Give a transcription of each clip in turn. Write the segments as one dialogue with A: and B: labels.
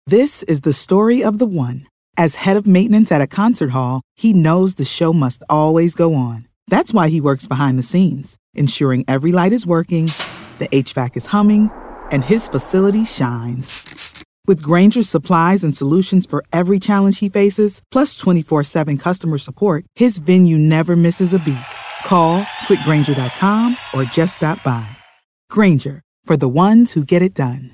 A: This is the story of the one. As head of maintenance at a concert hall, he knows the show must always go on. That's why he works behind the scenes, ensuring every light is working, the HVAC is humming, and his facility shines. With Grainger's supplies and solutions for every challenge he faces, plus 24/7 customer support, his venue never misses a beat. Call quickgrainger.com or just stop by. Grainger, for the ones who get it done.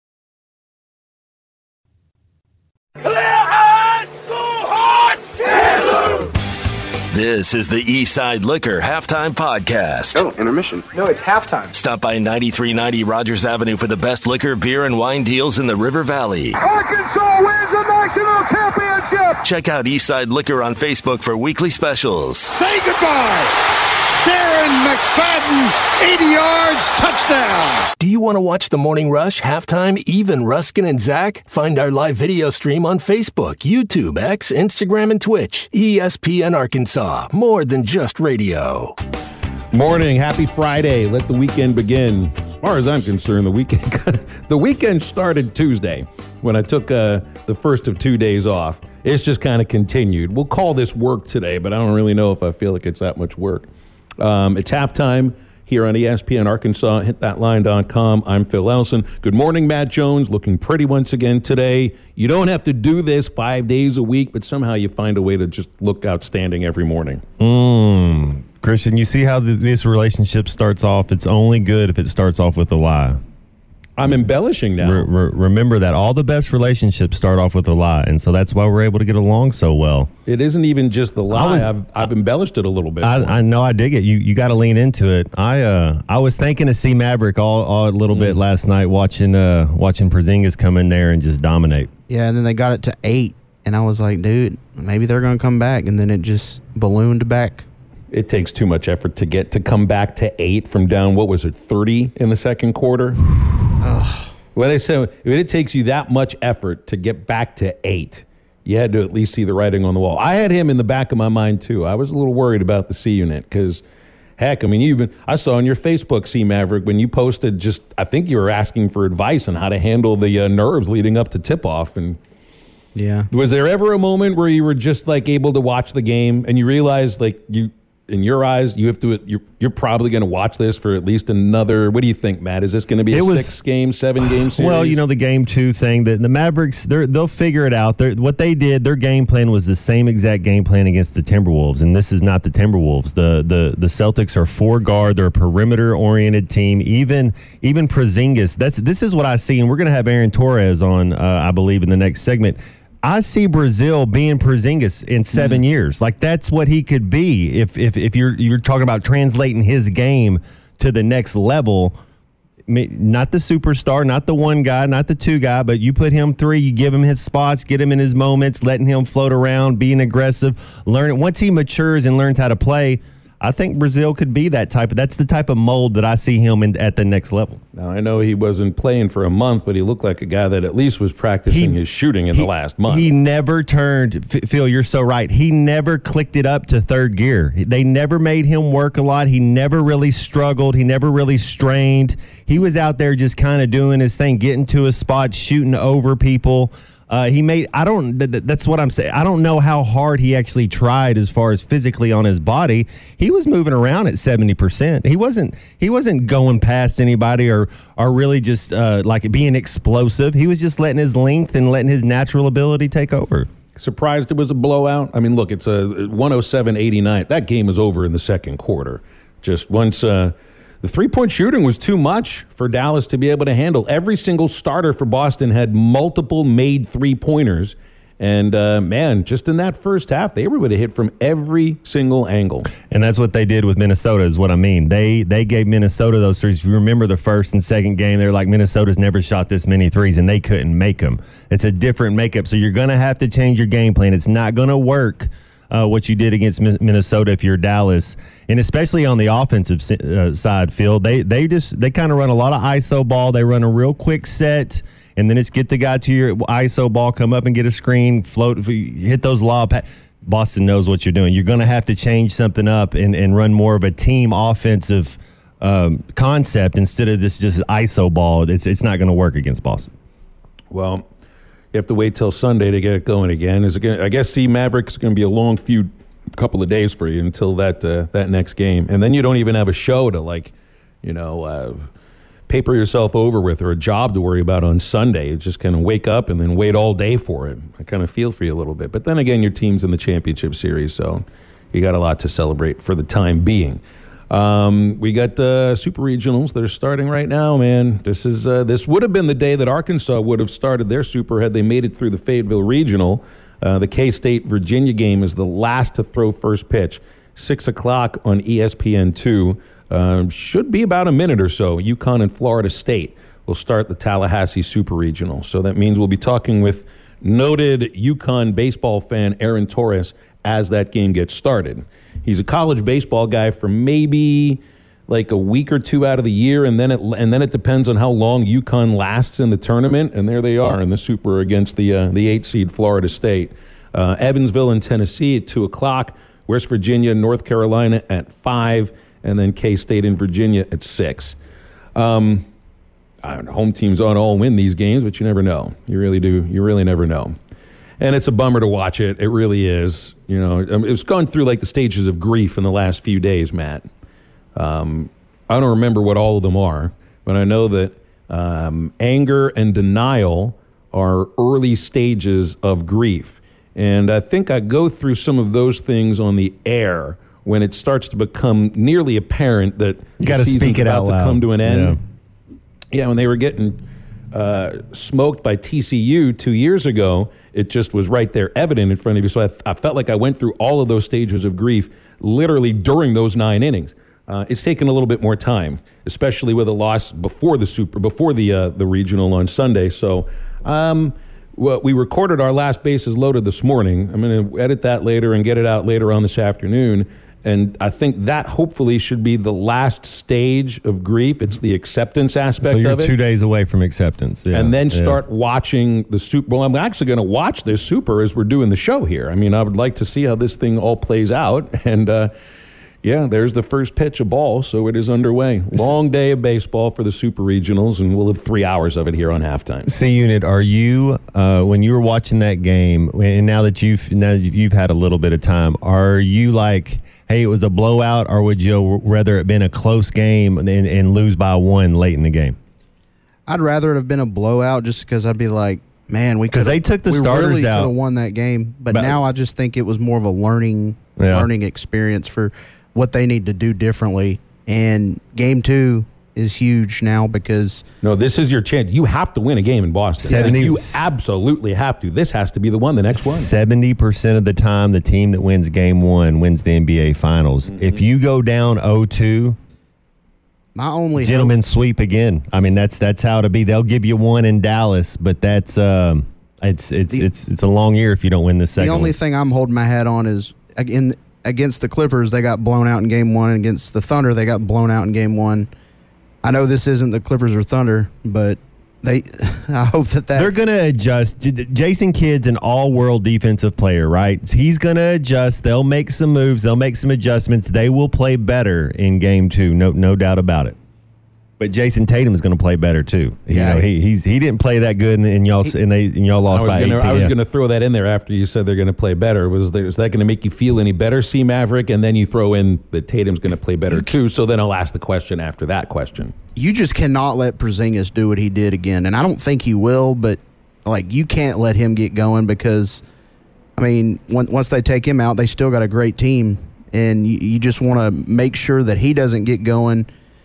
B: This is the Eastside Liquor Halftime Podcast.
C: Oh, intermission.
D: No, it's halftime.
B: Stop by 9390 Rogers Avenue for the best liquor, beer, and wine deals in the River Valley.
E: Arkansas wins the national championship.
B: Check out Eastside Liquor on Facebook for weekly specials.
E: Say goodbye. Darren McFadden, 80 yards, touchdown.
B: Do you want to watch the Morning Rush, Halftime, Even, Ruskin, and Zach? Find our live video stream on Facebook, YouTube, X, Instagram, and Twitch. ESPN Arkansas, more than just radio.
F: Morning, happy Friday. Let the weekend begin. As far as I'm concerned, the weekend started Tuesday when I took the first of 2 days off. It's just kind of continued. We'll call this work today, but I don't really know if I feel like it's that much work. It's halftime here on ESPN Arkansas. HitThatLine.com. I'm Phil Elson. Good morning, Matt Jones. Looking pretty once again today. You don't have to do this 5 days a week, but somehow you find a way to just look outstanding every morning.
G: Christian, you see how this relationship starts off? It's only good if it starts off with a lie.
F: I'm embellishing now.
G: Remember that. All the best relationships start off with a lie, and so that's why we're able to get along so well.
F: It isn't even just the lie. I've embellished it a little bit.
G: I know. I dig it. You got to lean into it. I was thinking to see Maverick all a little bit last night, watching Porzingis come in there and just dominate.
H: Yeah, and then they got it to 8, and I was like, dude, maybe they're going to come back, and then it just ballooned back.
F: It takes too much effort to come back to 8 from down, 30 in the second quarter? Well, they say if it takes you that much effort to get back to 8, you had to at least see the writing on the wall. I had him in the back of my mind, too. I was a little worried about the C unit because, heck, I mean, I saw on your Facebook, C Maverick, when you posted I think you were asking for advice on how to handle the nerves leading up to tip-off. And
H: yeah.
F: Was there ever a moment where you were just, able to watch the game and you realized, in your eyes, you're probably going to watch this for at least another. What do you think, Matt? Is this going to be a 6-game, 7-game series?
G: Well, the game 2 thing. The Mavericks, they'll figure it out. What they did, their game plan was the same exact game plan against the Timberwolves, and this is not the Timberwolves. The Celtics are 4-guard. They're a perimeter-oriented team. Even Porzingis. This is what I see, and we're going to have Aaron Torres on, I believe, in the next segment. I see Brazil being Porzingis in 7 years. That's what he could be if you're talking about translating his game to the next level. Not the superstar, not the one guy, not the two guy, but you put him 3, you give him his spots, get him in his moments, letting him float around, being aggressive, learning. Once he matures and learns how to play, I think Brazil could be that's the type of mold that I see him at the next level.
F: Now, I know he wasn't playing for a month, but he looked like a guy that at least was practicing his shooting in the last month.
G: He never turned, Phil, you're so right. He never clicked it up to third gear. They never made him work a lot. He never really struggled. He never really strained. He was out there just kind of doing his thing, getting to his spot, shooting over people. That's what I'm saying. I don't know how hard he actually tried as far as physically on his body. He was moving around at 70%. He wasn't going past anybody or really just being explosive. He was just letting his length and letting his natural ability take over.
F: Surprised it was a blowout? I mean, look, it's a 107-89. That game was over in the second quarter. Just once the three-point shooting was too much for Dallas to be able to handle. Every single starter for Boston had multiple made three-pointers. And, just in that first half, they were able to hit from every single angle.
G: And that's what they did with Minnesota is what I mean. They gave Minnesota those threes. If you remember the first and second game, they were like, Minnesota's never shot this many threes, and they couldn't make them. It's a different makeup. So you're going to have to change your game plan. It's not going to work. What you did against Minnesota if you're Dallas, and especially on the offensive side, Phil, they kind of run a lot of ISO ball. They run a real quick set, and then it's get the guy to your ISO ball, come up and get a screen, float, hit those lob. Boston knows what you're doing. You're going to have to change something up and run more of a team offensive concept instead of this just ISO ball. It's not going to work against Boston.
F: Well, You have to wait till Sunday to get it going again. I guess Mavericks going to be a long couple of days for you until that next game, and then you don't even have a show to paper yourself over with, or a job to worry about on Sunday. You just kind of wake up and then wait all day for it. I kind of feel for you a little bit, but then again, your team's in the championship series, so you got a lot to celebrate for the time being. We got super regionals that are starting right now, man. This would have been the day that Arkansas would have started their super had they made it through the Fayetteville Regional. The K-State Virginia game is the last to throw first pitch, 6 o'clock on ESPN2. Should be about a minute or so. UConn and Florida State will start the Tallahassee Super Regional. So that means we'll be talking with noted UConn baseball fan Aaron Torres as that game gets started. He's a college baseball guy for maybe like a week or two out of the year, and then it depends on how long UConn lasts in the tournament. And there they are in the Super against the 8 seed Florida State. Evansville in Tennessee at 2 o'clock. West Virginia, North Carolina at 5. And then K-State in Virginia at 6. I don't know, home teams ought to all win these games, but you never know. You really do. You really never know. And it's a bummer to watch it. It really is. It's gone through like the stages of grief in the last few days, Matt. I don't remember what all of them are, but I know that anger and denial are early stages of grief. And I think I go through some of those things on the air when it starts to become nearly apparent that the season's about to come to an end. Yeah, when they were getting smoked by TCU 2 years ago, it just was right there evident in front of you. So I felt like I went through all of those stages of grief literally during those 9 innings. It's taken a little bit more time, especially with a loss before the regional on Sunday. So we recorded our last bases loaded this morning. I'm going to edit that later and get it out later on this afternoon. And I think that hopefully should be the last stage of grief. It's the acceptance aspect of it.
G: So you're 2 days away from acceptance. Yeah.
F: And then start watching the Super. Well, I'm actually going to watch this Super as we're doing the show here. I mean, I would like to see how this thing all plays out. And, there's the first pitch of ball, so it is underway. Long day of baseball for the Super Regionals, and we'll have 3 hours of it here on halftime.
G: C-Unit, are you, when you were watching that game, and now that you've had a little bit of time, are you like, hey, it was a blowout, or would you rather it been a close game and lose by 1 late in the game?
H: I'd rather it have been a blowout just because I'd be like, man,
G: because they took the starters
H: really
G: out.
H: could have won that game. But now I just think it was more of a learning experience for what they need to do differently. And game 2 is huge now because
F: no, this is your chance. You have to win a game in Boston. You absolutely have to. This has to be the next one.
G: 70% of the time, the team that wins game 1 wins the NBA Finals. Mm-hmm. If you go down 0-2,
H: my only
G: gentleman sweep again. I mean, that's how it'll be. They'll give you 1 in Dallas, but that's it's a long year if you don't win this second.
H: The only thing I'm holding my hat on is against the Clippers, they got blown out in game 1. Against the Thunder, they got blown out in game 1. I know this isn't the Clippers or Thunder, but I hope that they're
G: going to adjust. Jason Kidd's an all-world defensive player, right? He's going to adjust. They'll make some moves. They'll make some adjustments. They will play better in game 2, no doubt about it. But Jason Tatum is going to play better too.
H: Yeah,
G: he didn't play that good, and y'all lost by 18.
F: I was going to throw that in there after you said they're going to play better. Was that going to make you feel any better, C Maverick? And then you throw in that Tatum's going to play better too. So then I'll ask the question after that question.
H: You just cannot let Porzingis do what he did again, and I don't think he will. But you can't let him get going because, I mean, once they take him out, they still got a great team, and you just want to make sure that he doesn't get going,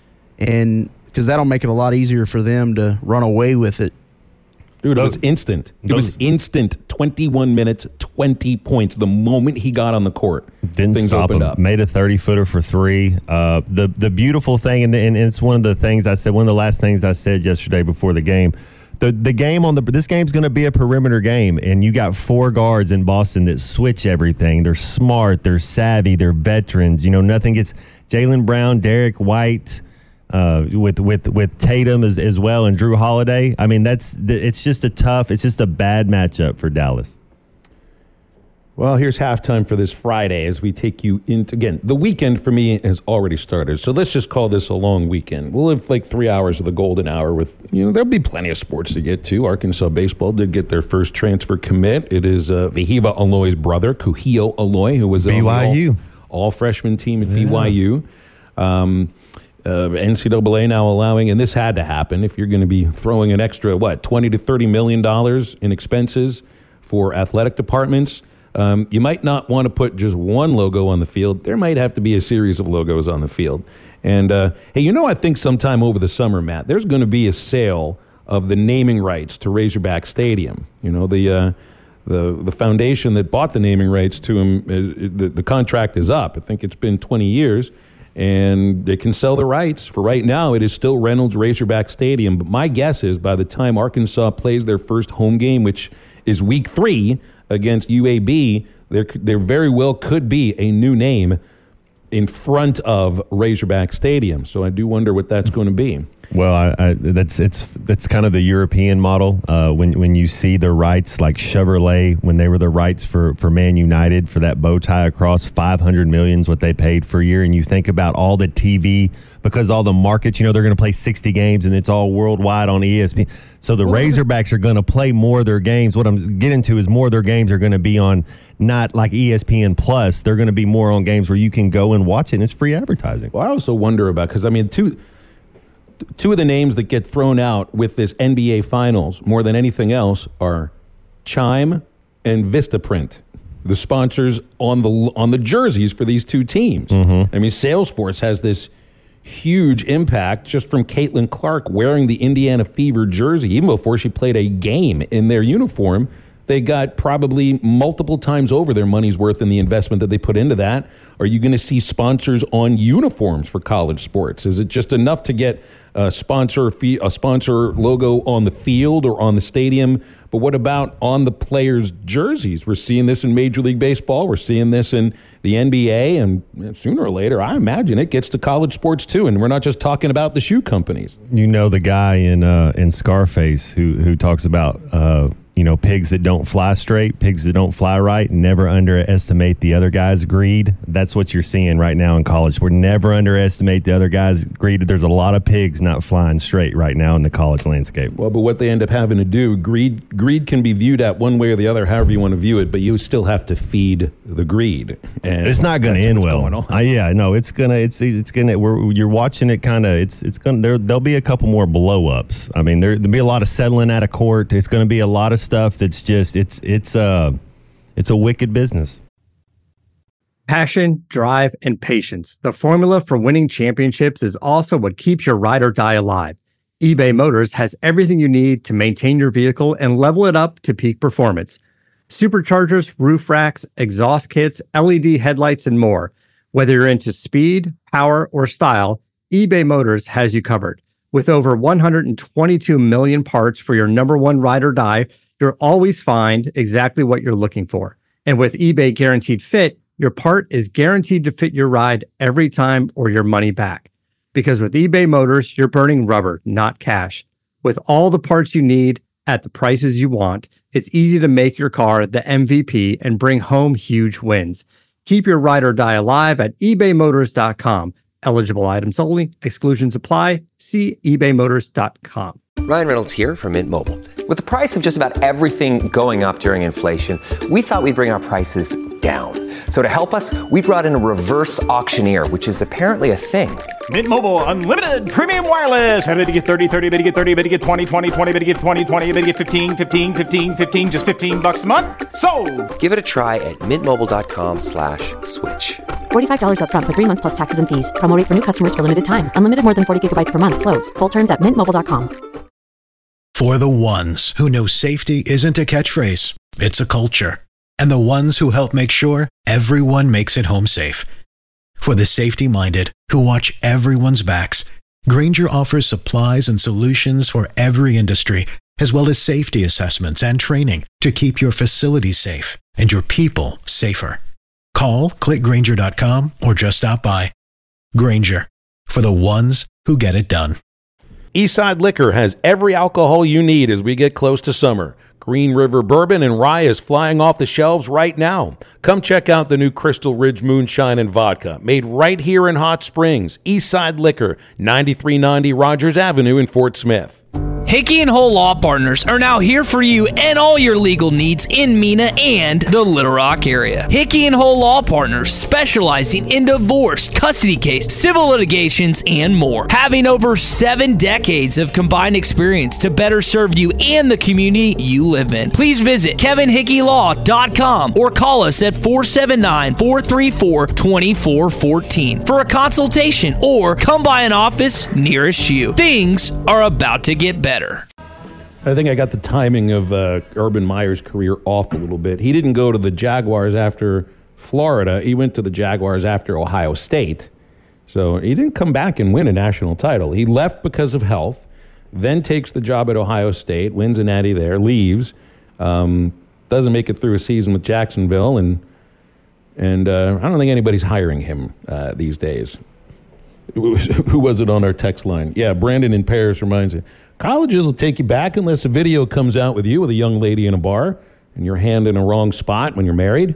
H: and because that'll make it a lot easier for them to run away with it.
F: Dude, it was instant. It was instant. 21 minutes, 20 points. The moment he got on the court, things opened up.
G: Made a 30-footer for 3. The beautiful thing, and it's one of the things I said, one of the last things I said yesterday before the game, the game this game's going to be a perimeter game, and you got 4 guards in Boston that switch everything. They're smart. They're savvy. They're veterans. Nothing gets Jaylen Brown, Derek White, with Tatum as well, and Drew Holiday. I mean, it's just a bad matchup for Dallas.
F: Well, here's halftime for this Friday as we take you into, again, the weekend for me has already started. So let's just call this a long weekend. We'll have like 3 hours of the golden hour with, there'll be plenty of sports to get to. Arkansas baseball did get their first transfer commit. It is Vehiva Aloy's brother, Kuhio Aloy, who was
G: BYU.
F: on the all freshman team at BYU. NCAA now allowing, and this had to happen if you're going to be throwing an extra, $20 to $30 million in expenses for athletic departments. You might not want to put just one logo on the field. There might have to be a series of logos on the field. And, hey, I think sometime over the summer, Matt, there's going to be a sale of the naming rights to Razorback Stadium. The foundation that bought the naming rights to him, the contract is up. I think it's been 20 years, and they can sell the rights. For right now, it is still Reynolds Razorback Stadium. But my guess is by the time Arkansas plays their first home game, which is week 3, against UAB, there very well could be a new name in front of Razorback Stadium. So I do wonder what that's going to be.
G: Well, that's kind of the European model. When you see the rights like Chevrolet, when they were the rights for Man United for that bow tie across, $500 million is what they paid for a year. And you think about all the TV, because all the markets, they're going to play 60 games and it's all worldwide on ESPN. So the Razorbacks are going to play more of their games. What I'm getting to is more of their games are going to be on not like ESPN Plus. They're going to be more on games where you can go and watch it and it's free advertising.
F: Well, I also wonder about, because two of the names that get thrown out with this NBA Finals more than anything else are Chime and Vistaprint, the sponsors on the jerseys for these two teams. Mm-hmm. I mean, Salesforce has this huge impact just from Caitlin Clark wearing the Indiana Fever jersey. Even before she played a game in their uniform, they got probably multiple times over their money's worth in the investment that they put into that. Are you going to see sponsors on uniforms for college sports? Is it just enough to get a sponsor logo on the field or on the stadium? But what about on the players' jerseys? We're seeing this in Major League Baseball. We're seeing this in the NBA. And sooner or later, I imagine it gets to college sports too. And we're not just talking about the shoe companies.
G: The guy in Scarface who talks about pigs that don't fly straight, pigs that don't fly right. Never underestimate the other guy's greed. That's what you're seeing right now in college. We're never underestimate the other guy's greed. There's a lot of pigs not flying straight right now in the college landscape.
F: Well, but what they end up having to do, greed can be viewed at one way or the other, however you want to view it, but you still have to feed the greed. And
G: it's not going to end well. You're watching it kind of, there'll be a couple more blow ups. I mean, there'll be a lot of settling out of court. It's going to be a lot of stuff that's just it's a wicked business.
C: Passion, drive, and patience. The formula for winning championships is also what keeps your ride or die alive. eBay Motors has everything you need to maintain your vehicle and level it up to peak performance. Superchargers, roof racks, exhaust kits, LED headlights, and more. Whether you're into speed, power, or style, eBay Motors has you covered. With over 122 million parts for your number one ride or die, you'll always find exactly what you're looking for. And with eBay Guaranteed Fit, your part is guaranteed to fit your ride every time or your money back. Because with eBay Motors, you're burning rubber, not cash. With all the parts you need at the prices you want, it's easy to make your car the MVP and bring home huge wins. Keep your ride or die alive at ebaymotors.com. Eligible items only. Exclusions apply. See ebaymotors.com.
D: Ryan Reynolds here from Mint Mobile. With the price of just about everything going up during inflation, we thought we'd bring our prices down. So to help us, we brought in a reverse auctioneer, which is apparently a thing.
I: Mint Mobile Unlimited Premium Wireless. How to get 30, 30, bit to get 30, bit to get 20, 20, 20, bit to get 20, 20, bit to get 15, 15, 15, 15, just $15 a month? Sold!
D: Give it a try at mintmobile.com/switch.
J: $45 up front for 3 months plus taxes and fees. Promo rate for new customers for limited time. Unlimited more than 40 gigabytes per month. Slows full terms at mintmobile.com.
K: For the ones who know safety isn't a catchphrase, it's a culture. And the ones who help make sure everyone makes it home safe. For the safety-minded who watch everyone's backs, Grainger offers supplies and solutions for every industry, as well as safety assessments and training to keep your facilities safe and your people safer. Call, click Grainger.com, or just stop by. Grainger, for the ones who get it done.
F: Eastside Liquor has every alcohol you need as we get close to summer. Green River Bourbon and Rye is flying off the shelves right now. Come check out the new Crystal Ridge Moonshine and Vodka, made right here in Hot Springs. Eastside Liquor, 9390 Rogers Avenue in Fort Smith.
L: Hickey and Hole Law Partners are now here for you and all your legal needs in Mena and the Little Rock area. Hickey and Hole Law Partners, specializing in divorce, custody case, civil litigations, and more. Having over 7 decades of combined experience to better serve you and the community you live in. Please visit KevinHickeyLaw.com or call us at 479-434-2414 for a consultation, or come by an office nearest you. Things are about to get better.
F: I think I got the timing of Urban Meyer's career off a little bit. He didn't go to the Jaguars after Florida. He went to the Jaguars after Ohio State. So he didn't come back and win a national title. He left because of health, then takes the job at Ohio State, wins a natty there, leaves, doesn't make it through a season with Jacksonville, and I don't think anybody's hiring him these days. Who was it on our text line? Yeah, Brandon in Paris reminds me. Colleges will take you back unless a video comes out with you with a young lady in a bar and your hand in a wrong spot when you're married.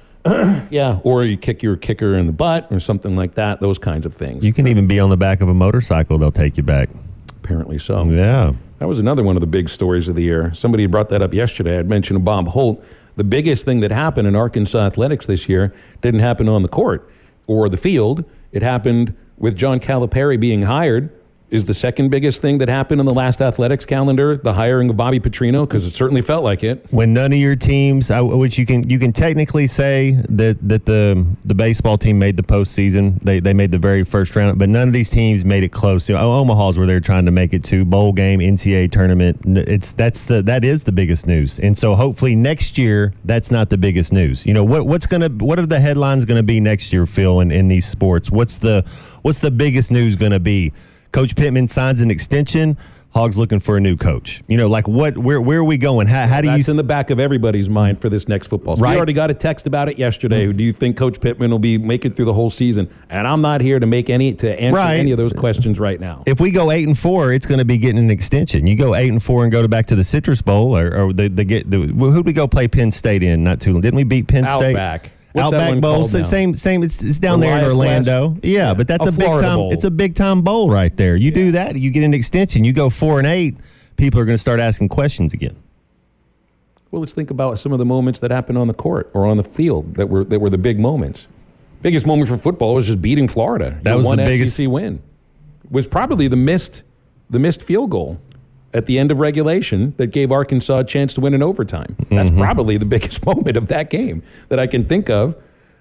F: Yeah, or you kick your kicker in the butt or something like that, those kinds of things.
G: You can even be on the back of a motorcycle. They'll take you back.
F: Apparently so.
G: Yeah.
F: That was another one of the big stories of the year. Somebody brought that up yesterday. I'd mentioned Bob Holt. The biggest thing that happened in Arkansas athletics this year didn't happen on the court or the field. It happened with John Calipari being hired. Is the second biggest thing that happened in the last athletics calendar the hiring of Bobby Petrino? Because it certainly felt like it.
G: When none of your teams, which you can technically say that the baseball team made the postseason, they made the very first round, but none of these teams made it close. Omaha's where they're trying to make it to bowl game, NCAA tournament. That is the biggest news, and so hopefully next year that's not the biggest news. What are the headlines going to be next year, Phil, in these sports? What's the biggest news going to be? Coach Pittman signs an extension. Hogs looking for a new coach. Where are we going? How do you?
F: That's in the back of everybody's mind for this next football season. Right. We already got a text about it yesterday. Mm-hmm. Do you think Coach Pittman will be making it through the whole season? And I'm not here to answer any of those questions right now.
G: If we go 8-4, it's going to be getting an extension. You go 8-4 and go back to the Citrus Bowl, or who'd we go play Penn State in? Not too long. Didn't we beat Penn State?
F: Outback.
G: Outback Bowl, same. It's down there in Orlando. Yeah, but that's a big time. Bowl. It's a big time bowl right there. You do that, you get an extension. You go 4-8, people are going to start asking questions again.
F: Well, let's think about some of the moments that happened on the court or on the field that were the big moments. Biggest moment for football was just beating Florida.
G: That was
F: the
G: biggest
F: SEC win. Was probably the missed field goal at the end of regulation that gave Arkansas a chance to win in overtime. That's probably the biggest moment of that game that I can think of.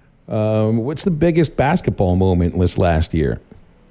F: What's the biggest basketball moment last year?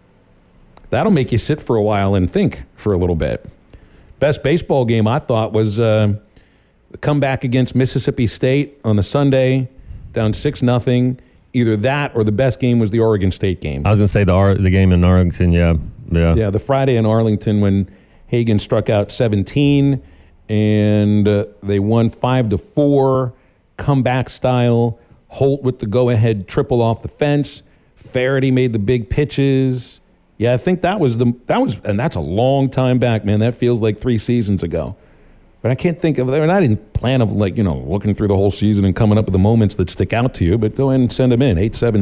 F: That'll make you sit for a while and think for a little bit. Best baseball game, I thought, was the comeback against Mississippi State on the Sunday, down 6-0. Either that or the best game was the Oregon State game.
G: I was going to say the game in Arlington, yeah.
F: Yeah, the Friday in Arlington when Hagan struck out 17, and they won 5-4, comeback style. Holt with the go-ahead triple off the fence. Faraday made the big pitches. Yeah, I think that was, and that's a long time back, man. That feels like 3 seasons ago. But I can't think of, they're not in plan of looking through the whole season and coming up with the moments that stick out to you, but go ahead and send them in.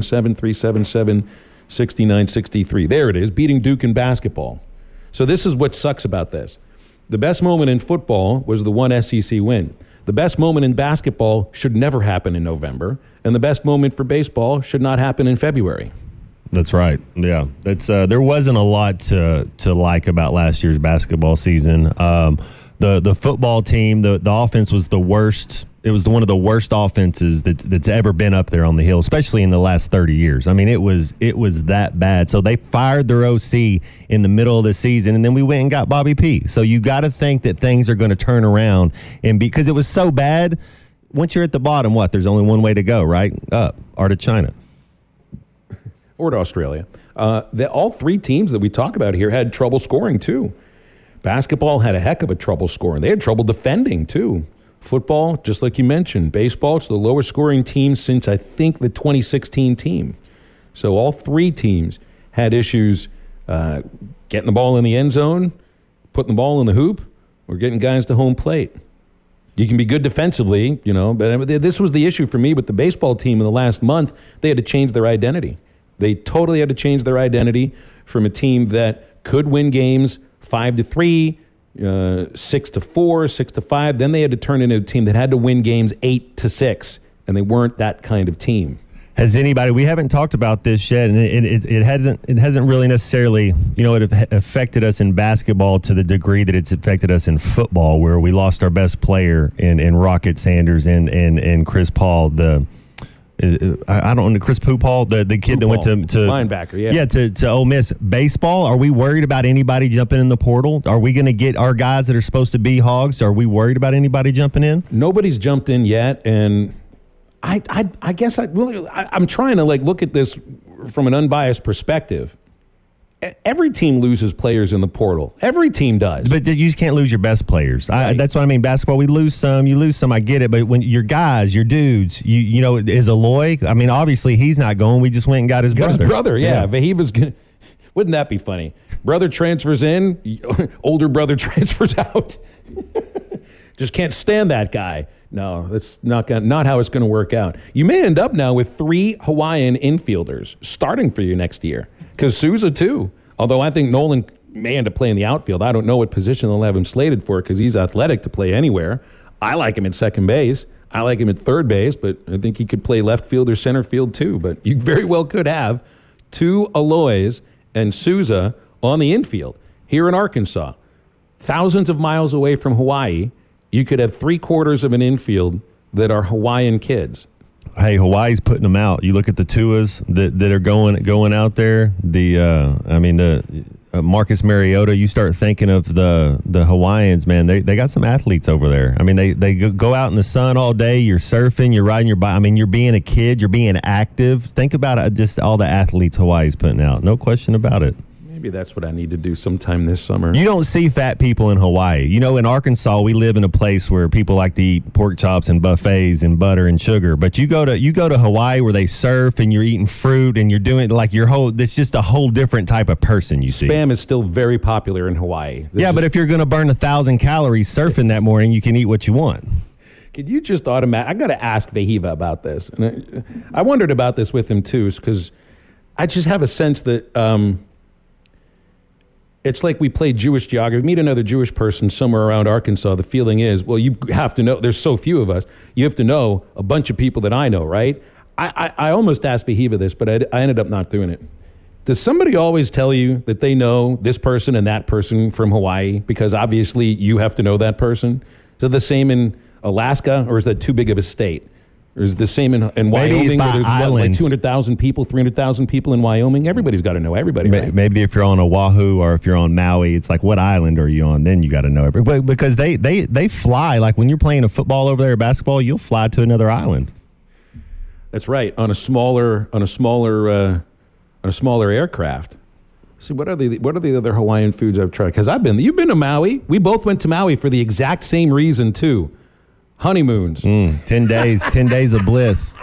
F: 877-377-6963. There it is, beating Duke in basketball. So this is what sucks about this. The best moment in football was the one SEC win. The best moment in basketball should never happen in November, and the best moment for baseball should not happen in February.
G: That's right. Yeah, that's there wasn't a lot to like about last year's basketball season. The football team, the offense was the worst. It was one of the worst offenses that's ever been up there on the Hill, especially in the last 30 years. I mean, it was that bad. So they fired their OC in the middle of the season, and then we went and got Bobby P. So you got to think that things are going to turn around, and because it was so bad, once you're at the bottom, there's only one way to go, right? Up or to China.
F: Or to Australia. All 3 teams that we talk about here had trouble scoring, too. Basketball had a heck of a trouble scoring. They had trouble defending, too. Football, just like you mentioned. Baseball, it's the lowest scoring team since, I think, the 2016 team. So all 3 teams had issues getting the ball in the end zone, putting the ball in the hoop, or getting guys to home plate. You can be good defensively, but this was the issue for me with the baseball team in the last month. They had to change their identity. They totally had to change their identity from a team that could win games 5-3, 6-4, 6-5. Then they had to turn into a team that had to win games 8-6, and they weren't that kind of team.
G: Has anybody? We haven't talked about this yet, and it hasn't really necessarily, it affected us in basketball to the degree that it's affected us in football, where we lost our best player in Rocket Sanders and Chris Paul. I don't know, Chris Paul, the kid that went to
F: linebacker,
G: to Ole Miss. Baseball. Are we worried about anybody jumping in the portal? Are we going to get our guys that are supposed to be Hogs? Are we worried about anybody jumping in?
F: Nobody's jumped in yet, and I guess I'm trying to look at this from an unbiased perspective. Every team loses players in the portal. Every team does.
G: But you just can't lose your best players. Right. That's what I mean. Basketball, we lose some, you lose some. I get it. But when your guys, your dudes, is Aloy? I mean, obviously he's not going. We just went and got his brother.
F: His brother, yeah. Vahiva's good. Wouldn't that be funny? Brother transfers in, older brother transfers out. Just can't stand that guy. No, that's not how it's going to work out. You may end up now with 3 Hawaiian infielders starting for you next year. Because Souza, too. Although I think Nolan may end up playing the outfield. I don't know what position they'll have him slated for because he's athletic to play anywhere. I like him at second base. I like him at third base, but I think he could play left field or center field, too. But you very well could have 2 Aloys and Souza on the infield here in Arkansas. Thousands of miles away from Hawaii, you could have 3/4 of an infield that are Hawaiian kids.
G: Hey, Hawaii's putting them out. You look at the Tuas that are going out there. Marcus Mariota. You start thinking of the Hawaiians, man. They got some athletes over there. I mean, they go out in the sun all day. You're surfing. You're riding your bike. I mean, you're being a kid. You're being active. Think about it, just all the athletes Hawaii's putting out. No question about it.
F: Maybe that's what I need to do sometime this summer.
G: You don't see fat people in Hawaii. In Arkansas, we live in a place where people like to eat pork chops and buffets and butter and sugar. But you go to Hawaii where they surf and you're eating fruit and you're doing it's just a whole different type of person you see.
F: Spam is still very popular in Hawaii.
G: But if you're going to burn 1,000 calories surfing that morning, you can eat what you want.
F: Could you just I got to ask Vahiva about this. And I wondered about this with him too, because I just have a sense that it's like we play Jewish geography. Meet another Jewish person somewhere around Arkansas. The feeling is, well, you have to know. There's so few of us. You have to know a bunch of people that I know, right? I almost asked Vahiva this, but I ended up not doing it. Does somebody always tell you that they know this person and that person from Hawaii? Because obviously you have to know that person. Is it the same in Alaska, or is that too big of a state? Or is it the same in Wyoming, where there's like 200,000 people, 300,000 people in Wyoming? Everybody's got to know everybody, right?
G: Maybe if you're on Oahu or if you're on Maui, it's like, what island are you on? Then you got to know everybody. Because they fly. Like when you're playing a football over there or basketball, you'll fly to another island.
F: That's right, on a smaller aircraft. See, what are the other Hawaiian foods I've tried? Because you've been to Maui. We both went to Maui for the exact same reason too. Honeymoons.
G: 10 days. 10 days of bliss.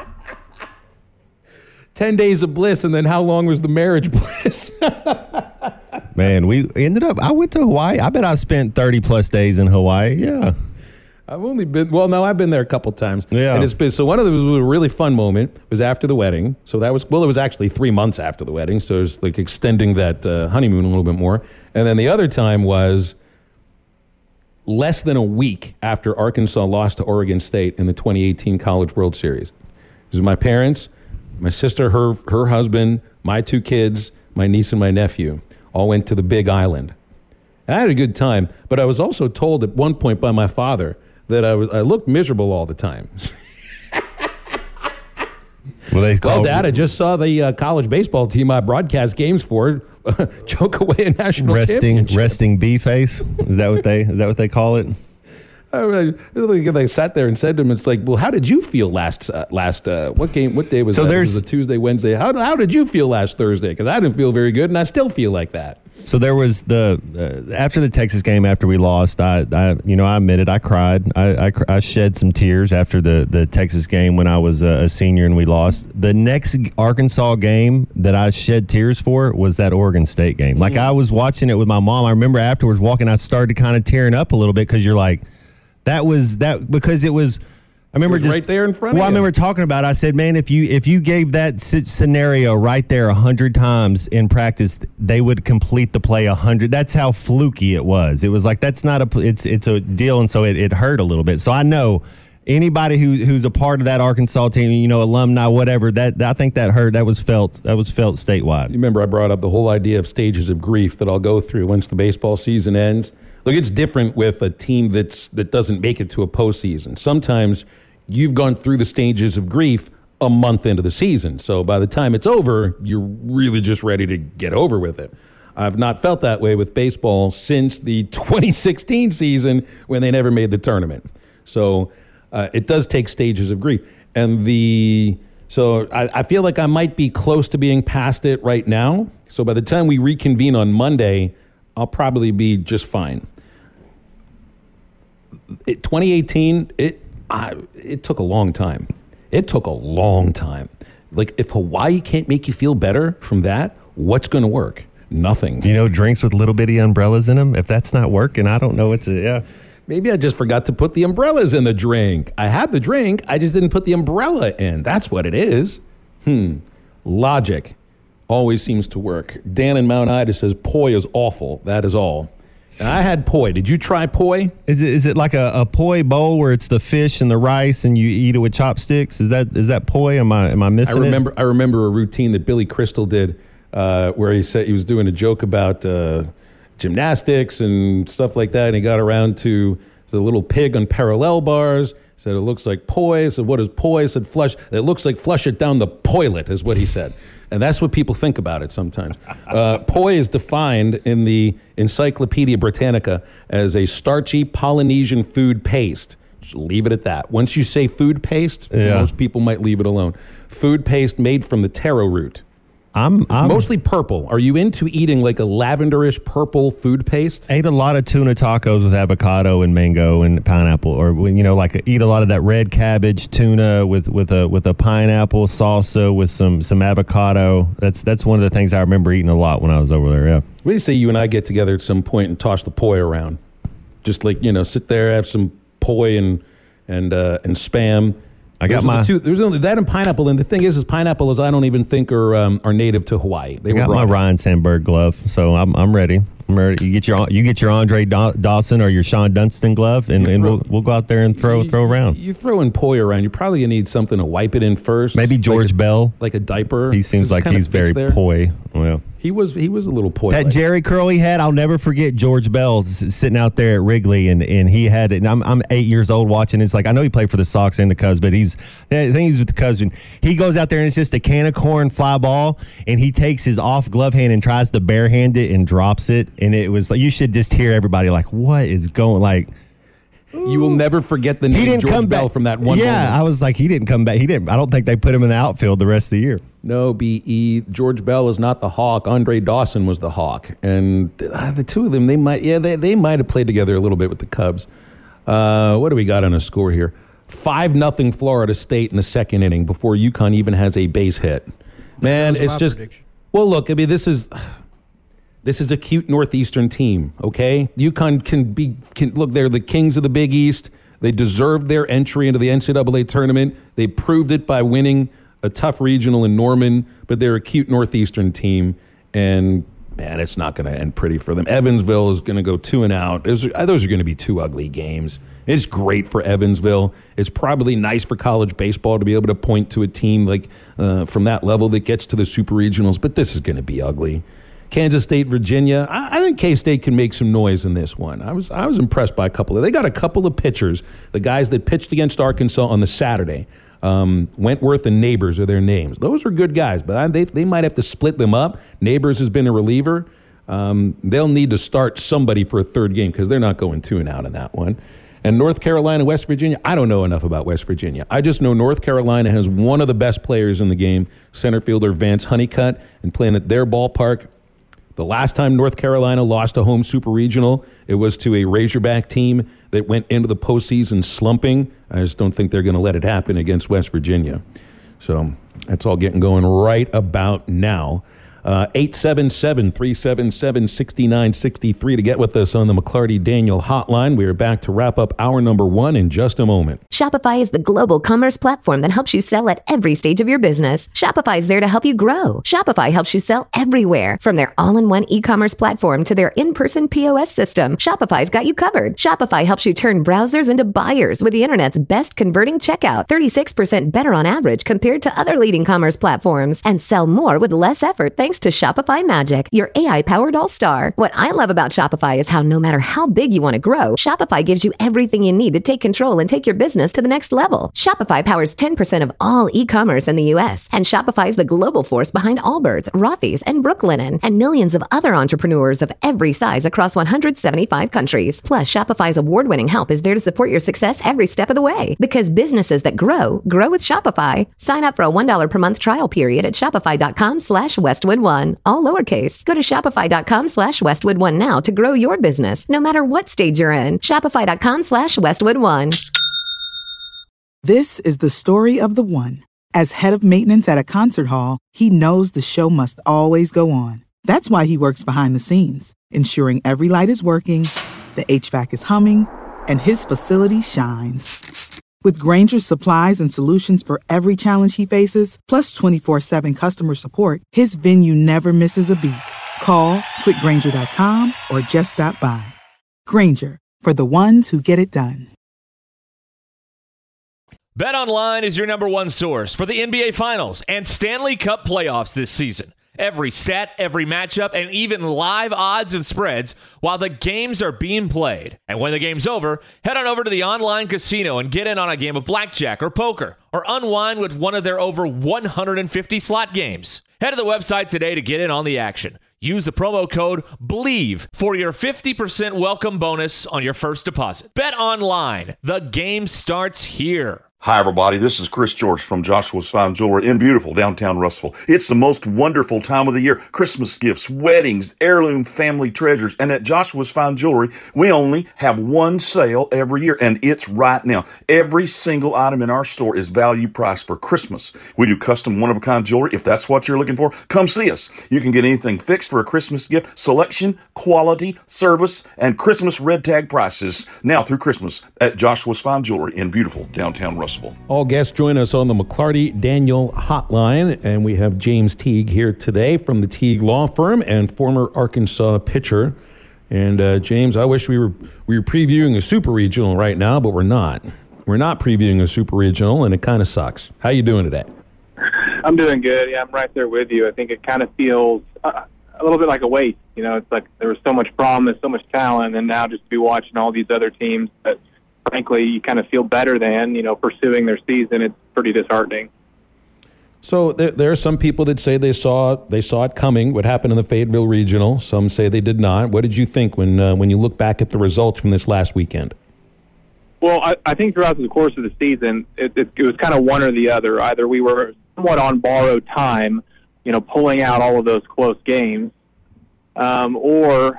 F: 10 days of bliss, and then how long was the marriage bliss?
G: Man, we ended up, I went to Hawaii. I bet I spent 30 plus days in Hawaii. Yeah.
F: I've been there a couple times.
G: Yeah.
F: And so one of them was a really fun moment was after the wedding. So it was actually 3 months after the wedding. So it was like extending that honeymoon a little bit more. And then the other time was less than a week after Arkansas lost to Oregon State in the 2018 College World Series. It was my parents, my sister, her husband, my 2 kids, my niece and my nephew all went to the Big Island. And I had a good time, but I was also told at one point by my father that I looked miserable all the time. Well, Dad, I just saw the college baseball team I broadcast games for choke away a national championship.
G: Resting B face. Is that what they call it?
F: They sat there and said to him, "It's like, well, how did you feel last what day was that? It was a Tuesday, Wednesday. How did you feel last Thursday? Because I didn't feel very good, and I still feel like that."
G: So there was after the Texas game, after we lost, I admit it, I cried. I shed some tears after the Texas game when I was a senior and we lost. The next Arkansas game that I shed tears for was that Oregon State game. Like I was watching it with my mom. I remember afterwards walking, I started kind of tearing up a little bit because you're like, That was that because it was. I remember just
F: right there in front of you.
G: Well, I remember talking about it. I said, man, if you gave that scenario right there 100 times in practice, they would complete the play 100. That's how fluky it was. It was like it's a deal, and so it hurt a little bit. So I know anybody who's a part of that Arkansas team, alumni, whatever. That I think that hurt. That was felt statewide.
F: You remember I brought up the whole idea of stages of grief that I'll go through once the baseball season ends. Look, it's different with a team that doesn't make it to a postseason. Sometimes you've gone through the stages of grief a month into the season. So by the time it's over, you're really just ready to get over with it. I've not felt that way with baseball since the 2016 season when they never made the tournament. So it does take stages of grief. And so I feel like I might be close to being past it right now. So by the time we reconvene on Monday, I'll probably be just fine. 2018, it took a long time. It took a long time. Like, if Hawaii can't make you feel better from that, what's going to work? Nothing.
G: Drinks with little bitty umbrellas in them. If that's not working, I don't know.
F: Maybe I just forgot to put the umbrellas in the drink. I had the drink. I just didn't put the umbrella in. That's what it is. Logic always seems to work. Dan in Mount Ida says poi is awful. That is all. And I had poi. Did you try poi?
G: Is it like a poi bowl where it's the fish and the rice and you eat it with chopsticks? Is that poi? Am I missing it?
F: I remember a routine that Billy Crystal did where he said he was doing a joke about gymnastics and stuff like that, and he got around to the little pig on parallel bars. Said it looks like poi. Said what is poi? Said flush. It looks like flush it down the toilet is what he said. And that's what people think about it sometimes. Poi is defined in the Encyclopedia Britannica as a starchy Polynesian food paste. Just leave it at that. Once you say food paste, most people might leave it alone. Food paste made from the taro root. It's mostly purple. Are you into eating like a lavenderish purple food paste?
G: Ate a lot of tuna tacos with avocado and mango and pineapple, or eat a lot of that red cabbage tuna with a pineapple salsa with some avocado. That's one of the things I remember eating a lot when I was over there. Yeah.
F: What do you say you and I get together at some point and toss the poi around? Just sit there, have some poi and spam. There's only that and pineapple, and the thing is pineapple I don't even think are native to Hawaii.
G: I got my Ryan Sandberg glove, so I'm ready. I'm ready. You get your Andre Dawson or your Sean Dunston glove, and we'll go out there and throw around.
F: You throwing poi around, you're probably gonna need something to wipe it in first.
G: Maybe George Bell,
F: like a diaper.
G: He seems like he's very poi. Well,
F: he was a little poi.
G: That Jerry curl he had, I'll never forget. George Bell sitting out there at Wrigley, and he had it. And I'm 8 years old watching. It's like I know he played for the Sox and the Cubs, but I think he's with the Cubs. And he goes out there and it's just a can of corn fly ball, and he takes his off glove hand and tries to barehand it and drops it. And it was like you should just hear everybody like, what is going like.
F: You will never forget the name George Bell from that one moment.
G: I was like, he didn't come back. I don't think they put him in the outfield the rest of the year.
F: No, B.E. George Bell is not the Hawk. Andre Dawson was the Hawk. And the two of them, they might have played together a little bit with the Cubs. What do we got on a score here? 5-0 Florida State in the second inning before UConn even has a base hit. Man, it's just... Prediction. Well, look, I mean, this is a cute Northeastern team, okay? UConn can look, they're the kings of the Big East. They deserved their entry into the NCAA tournament. They proved it by winning a tough regional in Norman, but they're a cute Northeastern team, and, man, it's not going to end pretty for them. Evansville is going to go 2-out. Those are going to be two ugly games. It's great for Evansville. It's probably nice for college baseball to be able to point to a team like from that level that gets to the super regionals, but this is going to be ugly. Kansas State, Virginia. I think K-State can make some noise in this one. I was impressed by a couple. They got a couple of pitchers, the guys that pitched against Arkansas on the Saturday. Wentworth and Neighbors are their names. Those are good guys, but they might have to split them up. Neighbors has been a reliever. They'll need to start somebody for a third game because they're not going 2-out in that one. And North Carolina, West Virginia, I don't know enough about West Virginia. I just know North Carolina has one of the best players in the game, center fielder Vance Honeycutt, and playing at their ballpark. The last time North Carolina lost a home super regional, it was to a Razorback team that went into the postseason slumping. I just don't think they're going to let it happen against West Virginia. So that's all getting going right about now. 877-377-6963 to get with us on the McClarty Daniel hotline. We are back to wrap up hour number 1 in just a moment.
M: Shopify is the global commerce platform that helps you sell at every stage of your business. Shopify is there to help you grow. Shopify helps you sell everywhere, from their all-in-one e-commerce platform to their in-person POS system. Shopify's got you covered. Shopify helps you turn browsers into buyers with the internet's best converting checkout, 36% better on average compared to other leading commerce platforms, and sell more with less effort thanks to Shopify Magic, your AI-powered all-star. What I love about Shopify is how no matter how big you want to grow, Shopify gives you everything you need to take control and take your business to the next level. Shopify powers 10% of all e-commerce in the U.S., and Shopify is the global force behind Allbirds, Rothy's, and Brooklinen, and millions of other entrepreneurs of every size across 175 countries. Plus, Shopify's award-winning help is there to support your success every step of the way. Because businesses that grow with Shopify. Sign up for a $1 per month trial period at shopify.com/Westwood1. All lowercase. Go to shopify.com/Westwood1 now to grow your business, no matter what stage you're in. Shopify.com/Westwood1.
A: This is the story of the one. As head of maintenance at a concert hall, he knows the show must always go on. That's why he works behind the scenes, ensuring every light is working, the HVAC is humming, and his facility shines. With Grainger's supplies and solutions for every challenge he faces, plus 24/7 customer support, his venue never misses a beat. Call quickgrainger.com or just stop by. Grainger, for the ones who get it done.
N: BetOnline is your number one source for the NBA Finals and Stanley Cup playoffs this season. Every stat, every matchup, and even live odds and spreads while the games are being played. And when the game's over, head on over to the online casino and get in on a game of blackjack or poker, or unwind with one of their over 150 slot games. Head to the website today to get in on the action. Use the promo code BELIEVE for your 50% welcome bonus on your first deposit. Bet online. The game starts here.
O: Hi, everybody. This is Chris George from Joshua's Fine Jewelry in beautiful downtown Russellville. It's the most wonderful time of the year. Christmas gifts, weddings, heirloom family treasures. And at Joshua's Fine Jewelry, we only have one sale every year, and it's right now. Every single item in our store is value priced for Christmas. We do custom one-of-a-kind jewelry. If that's what you're looking for, come see us. You can get anything fixed for a Christmas gift. Selection, quality, service, and Christmas red tag prices now through Christmas at Joshua's Fine Jewelry in beautiful downtown Russellville.
F: All guests join us on the McClarty Daniel hotline, and we have James Teague here today from the Teague Law Firm and former Arkansas pitcher. And James, I wish we were previewing a super regional right now, but we're not. We're not previewing a super regional, and it kind of sucks. How you doing today?
P: I'm doing good. Yeah, I'm right there with you. I think it kind of feels a little bit like a waste. You know, it's like there was so much promise, so much talent, and now just to be watching all these other teams that, frankly, you kind of feel better than, pursuing their season. It's pretty disheartening.
F: So there are some people that say they saw it coming, what happened in the Fayetteville Regional. Some say they did not. What did you think when you look back at the results from this last weekend?
P: Well, I think throughout the course of the season, it was kind of one or the other. Either we were somewhat on borrowed time, pulling out all of those close games, or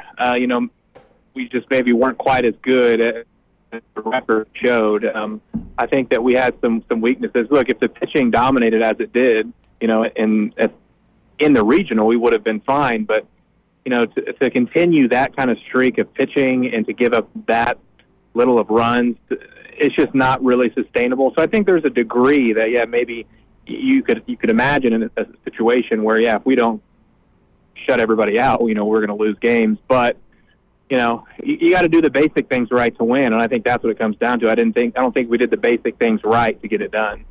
P: we just maybe weren't quite as good at the record showed. I think that we had some weaknesses. Look, if the pitching dominated as it did, in the regional, we would have been fine. But to continue that kind of streak of pitching and to give up that little of runs, it's just not really sustainable. So I think there's a degree that maybe you could imagine in a situation where if we don't shut everybody out, we're going to lose games, but. You got to do the basic things right to win, and I think that's what it comes down to. I don't think we did the basic things right to get it done.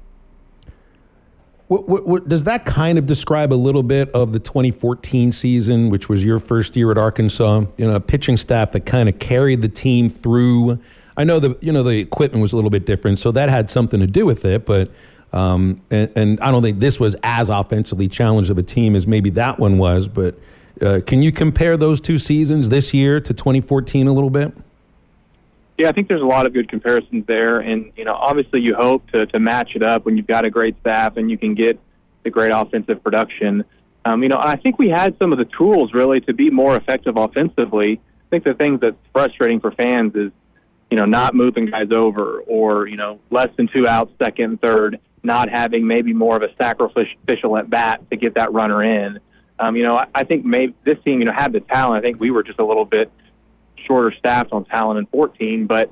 F: What does that kind of describe a little bit of the 2014 season, which was your first year at Arkansas? A pitching staff that kind of carried the team through. I know the equipment was a little bit different, so that had something to do with it. But and I don't think this was as offensively challenged of a team as maybe that one was, but. Can you compare those two seasons this year to 2014 a little bit?
P: Yeah, I think there's a lot of good comparisons there. And, obviously you hope to match it up when you've got a great staff and you can get the great offensive production. I think we had some of the tools really to be more effective offensively. I think the things that's frustrating for fans is, not moving guys over or, less than 2 outs, second and third, not having maybe more of a sacrificial at bat to get that runner in. I think maybe this team, had the talent. I think we were just a little bit shorter staffed on talent in 14, but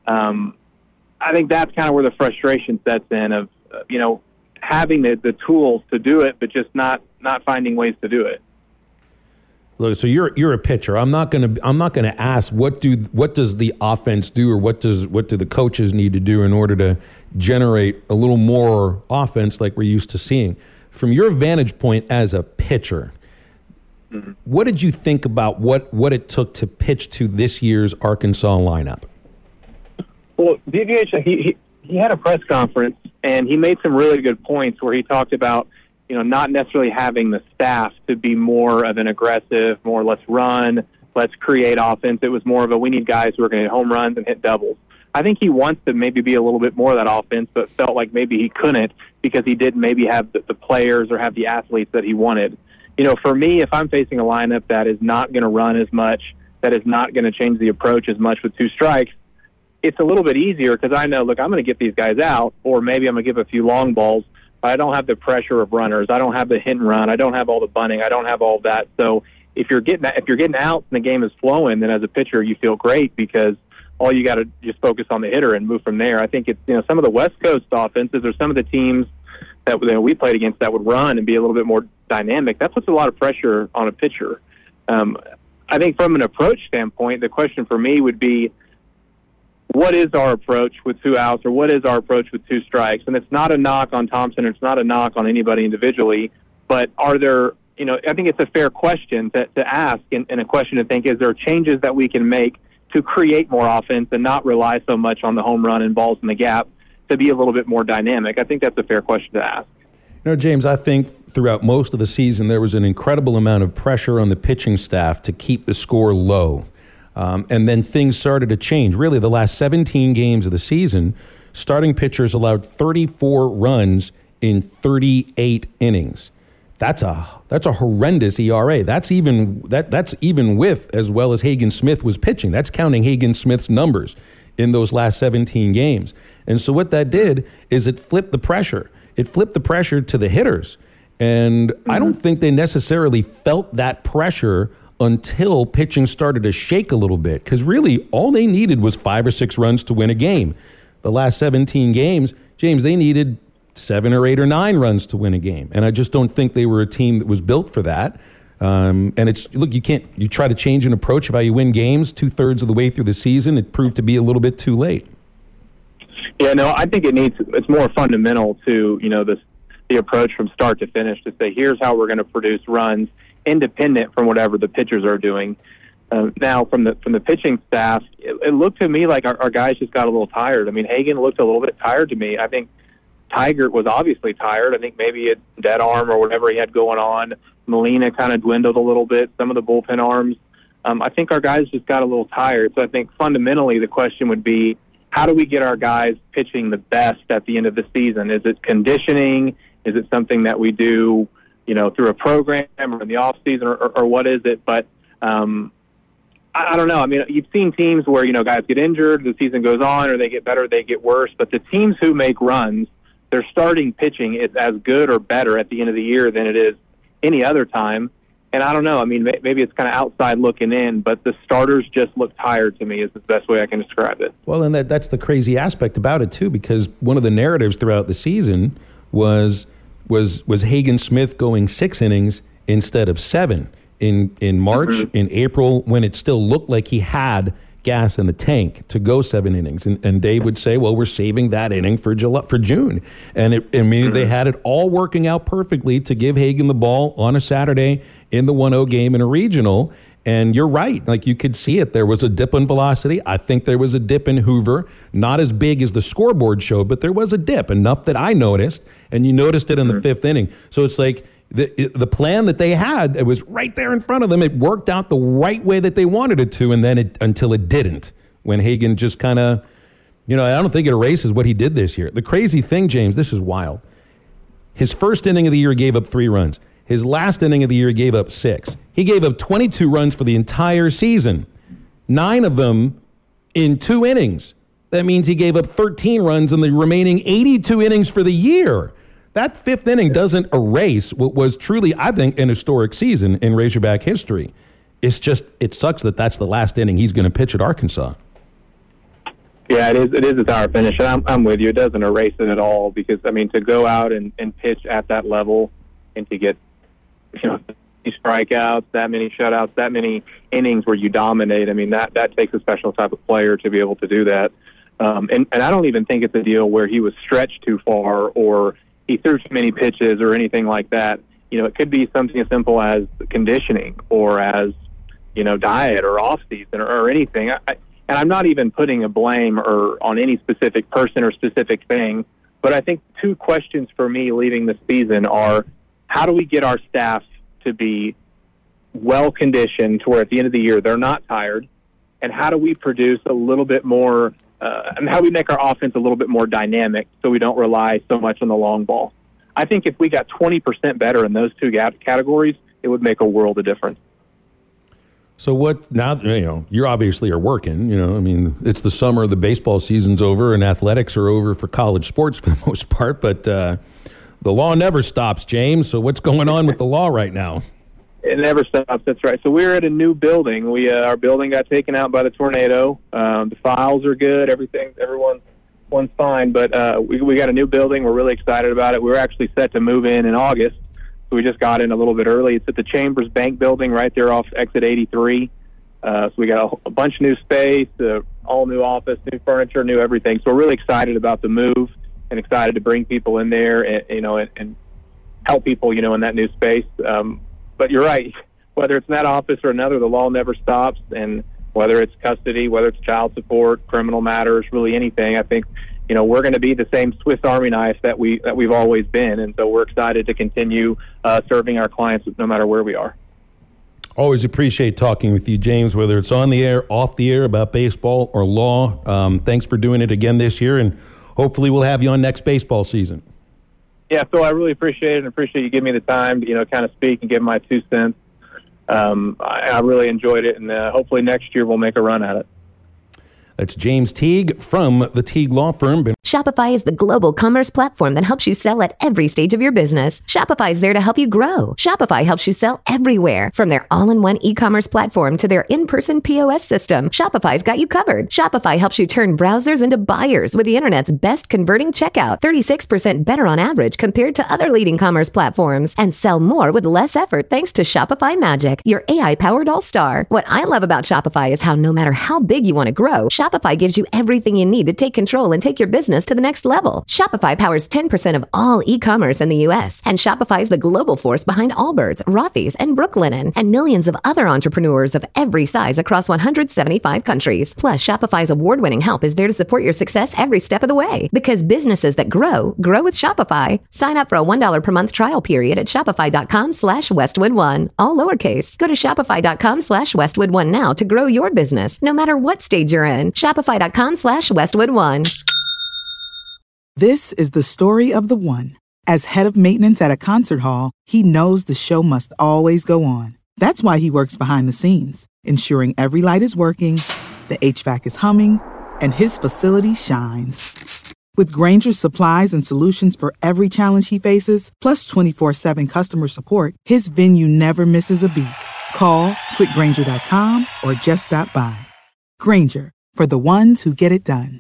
P: I think that's kind of where the frustration sets in of, having the tools to do it, but just not finding ways to do it.
F: Look, so you're a pitcher. I'm not gonna ask what does the offense do, or what do the coaches need to do in order to generate a little more offense like we're used to seeing. From your vantage point as a pitcher, mm-hmm. What did you think about what it took to pitch to this year's Arkansas lineup?
P: Well, DVH, he had a press conference, and he made some really good points where he talked about, not necessarily having the staff to be more of an aggressive, more let's run, let's create offense. It was more of we need guys who are going to hit home runs and hit doubles. I think he wants to maybe be a little bit more of that offense, but felt like maybe he couldn't because he didn't maybe have the players or have the athletes that he wanted. For me, if I'm facing a lineup that is not going to run as much, that is not going to change the approach as much with 2 strikes, it's a little bit easier because I know, look, I'm going to get these guys out, or maybe I'm going to give a few long balls, but I don't have the pressure of runners. I don't have the hit and run. I don't have all the bunting. I don't have all of that. So if you're getting out and the game is flowing, then as a pitcher you feel great because all you got to just focus on the hitter and move from there. I think it's some of the West Coast offenses or some of the teams that we played against that would run and be a little bit more dynamic. That puts a lot of pressure on a pitcher. I think from an approach standpoint, the question for me would be, what is our approach with 2 outs, or what is our approach with 2 strikes? And it's not a knock on Thompson, it's not a knock on anybody individually, but are there, I think it's a fair question to ask and a question to think, is there changes that we can make to create more offense and not rely so much on the home run and balls in the gap to be a little bit more dynamic? I think that's a fair question to ask.
F: James, I think throughout most of the season there was an incredible amount of pressure on the pitching staff to keep the score low. And then things started to change. Really, the last 17 games of the season, starting pitchers allowed 34 runs in 38 innings. That's a horrendous ERA. That's even with as well as Hagen Smith was pitching. That's counting Hagen Smith's numbers in those last 17 games. And so what that did is it flipped the pressure. It flipped the pressure to the hitters. And I don't think they necessarily felt that pressure until pitching started to shake a little bit, because really all they needed was 5 or 6 runs to win a game. The last 17 games, James, they needed 7 or 8 or 9 runs to win a game, and I just don't think they were a team that was built for that. And it's, look, you try to change an approach of how you win games 2/3 of the way through the season. It proved to be a little bit too late.
P: Yeah, no, I think it's more fundamental to the approach from start to finish to say, here's how we're going to produce runs independent from whatever the pitchers are doing. Now, from the pitching staff, it looked to me like our guys just got a little tired. I mean, Hagen looked a little bit tired to me. I think Tigert was obviously tired. I think maybe a dead arm or whatever he had going on. Molina kind of dwindled a little bit, some of the bullpen arms. I think our guys just got a little tired. So I think fundamentally the question would be, how do we get our guys pitching the best at the end of the season? Is it conditioning? Is it something that we do through a program or in the off season, or what is it? But I don't know. I mean, you've seen teams where, guys get injured, the season goes on, or they get better, they get worse. But the teams who make runs, their starting pitching is as good or better at the end of the year than it is any other time. And I don't know. I mean, maybe it's kind of outside looking in, but the starters just look tired to me is the best way I can describe it.
F: Well, and that's the crazy aspect about it, too, because one of the narratives throughout the season was Hagen Smith going 6 innings instead of 7 in March, in April, when it still looked like he had gas in the tank to go 7 innings. And Dave would say, well, we're saving that inning for June. And they had it all working out perfectly to give Hagen the ball on a Saturday in the 1-0 game in a regional. And you're right. Like, you could see it. There was a dip in velocity. I think there was a dip in Hoover. Not as big as the scoreboard showed, but there was a dip, enough that I noticed. And you noticed it in the 5th inning. So it's like the plan that they had, it was right there in front of them. It worked out the right way that they wanted it to, and then until it didn't, when Hagen just kind of, I don't think it erases what he did this year. The crazy thing, James, this is wild. His first inning of the year gave up 3 runs. His last inning of the year gave up 6. He gave up 22 runs for the entire season, 9 of them in 2 innings. That means he gave up 13 runs in the remaining 82 innings for the year. that fifth inning doesn't erase what was truly, I think, an historic season in Razorback history. It's just, it sucks that that's the last inning he's going to pitch at Arkansas.
P: Yeah, it is a sour finish, and I'm with you. It doesn't erase it at all because, I mean, to go out and pitch at that level and to get, strikeouts, that many shutouts, that many innings where you dominate, I mean, that takes a special type of player to be able to do that. And I don't even think it's a deal where he was stretched too far or he threw too many pitches or anything like that. It could be something as simple as conditioning or as, diet or off-season or anything. And I'm not even putting a blame or on any specific person or specific thing, but I think two questions for me leaving the season are, how do we get our staff to be well-conditioned to where at the end of the year they're not tired, and how do we produce a little bit more and how do we make our offense a little bit more dynamic so we don't rely so much on the long ball? I think if we got 20% better in those two categories, it would make a world of difference.
F: So what now, you obviously are working, I mean, it's the summer, the baseball season's over and athletics are over for college sports for the most part, but the law never stops, James. So what's going on with the law right now?
P: It never stops. That's right. So we're at a new building. Our building got taken out by the tornado. The files are good. Everyone's fine, but we got a new building. We're really excited about it. We were actually set to move in August. So we just got in a little bit early. It's at the Chambers Bank building right there off exit 83. So we got a bunch of new space, all new office, new furniture, new everything. So we're really excited about the move and excited to bring people in there and help people, in that new space. But you're right. Whether it's in that office or another, the law never stops. And whether it's custody, whether it's child support, criminal matters, really anything, I think, we're going to be the same Swiss Army knife that we've always been. And so we're excited to continue serving our clients no matter where we are.
F: Always appreciate talking with you, James, whether it's on the air, off the air, about baseball or law. Thanks for doing it again this year, and hopefully we'll have you on next baseball season. Yeah,
P: Phil, I really appreciate it and appreciate you giving me the time to, kind of speak and give my 2 cents. I really enjoyed it, and hopefully next year we'll make a run at it.
F: That's James Teague from the Teague Law Firm.
M: Shopify is the global commerce platform that helps you sell at every stage of your business. Shopify is there to help you grow. Shopify helps you sell everywhere, from their all-in-one e-commerce platform to their in-person POS system. Shopify's got you covered. Shopify helps you turn browsers into buyers with the internet's best converting checkout, 36% better on average compared to other leading commerce platforms, and sell more with less effort thanks to Shopify Magic, your AI-powered all-star. What I love about Shopify is how no matter how big you want to grow, Shopify gives you everything you need to take control and take your business to the next level. Shopify powers 10% of all e-commerce in the U.S., and Shopify is the global force behind Allbirds, Rothy's, and Brooklinen, and millions of other entrepreneurs of every size across 175 countries. Plus, Shopify's award-winning help is there to support your success every step of the way. Because businesses that grow with Shopify. Sign up for a $1 per month trial period at shopify.com/Westwood1, all lowercase. Go to shopify.com/Westwood1 now to grow your business, no matter what stage you're in. Shopify.com/Westwood1.
A: This is the story of the one. As head of maintenance at a concert hall, he knows the show must always go on. That's why he works behind the scenes, ensuring every light is working, the HVAC is humming, and his facility shines. With Grainger's supplies and solutions for every challenge he faces, plus 24/7 customer support, his venue never misses a beat. Call quickgrainger.com or just stop by. Grainger, for the ones who get it done.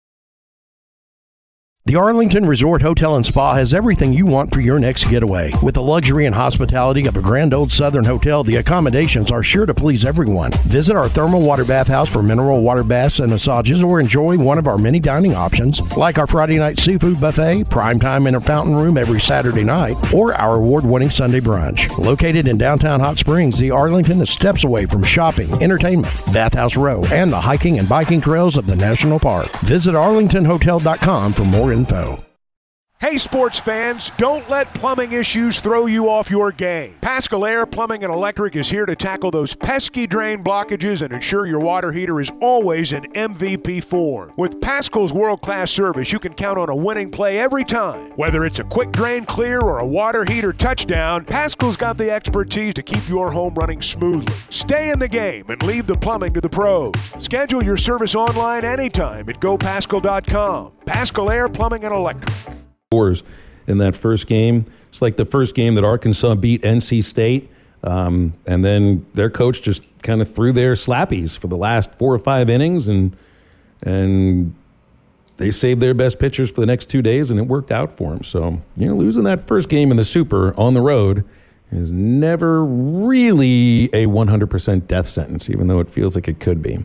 Q: The Arlington Resort Hotel and Spa has everything you want for your next getaway. With the luxury and hospitality of a grand old Southern hotel, the accommodations are sure to please everyone. Visit our thermal water bathhouse for mineral water baths and massages, or enjoy one of our many dining options, like our Friday night seafood buffet, primetime in a fountain room every Saturday night, or our award-winning Sunday brunch. Located in downtown Hot Springs, the Arlington is steps away from shopping, entertainment, Bathhouse Row, and the hiking and biking trails of the National Park. Visit arlingtonhotel.com for more info.
R: Hey sports fans, don't let plumbing issues throw you off your game. Paschal Air Plumbing and Electric is here to tackle those pesky drain blockages and ensure your water heater is always in MVP form. With Paschal's world-class service, you can count on a winning play every time. Whether it's a quick drain clear or a water heater touchdown, Paschal's got the expertise to keep your home running smoothly. Stay in the game and leave the plumbing to the pros. Schedule your service online anytime at gopaschal.com. Paschal Air Plumbing and Electric.
F: in that first game. It's like the first game that Arkansas beat NC State. And then their coach just kind of threw their slappies for the last 4 or 5 innings, and they saved their best pitchers for the next 2 days, and it worked out for them. So, losing that first game in the Super on the road is never really a 100% death sentence, even though it feels like it could be.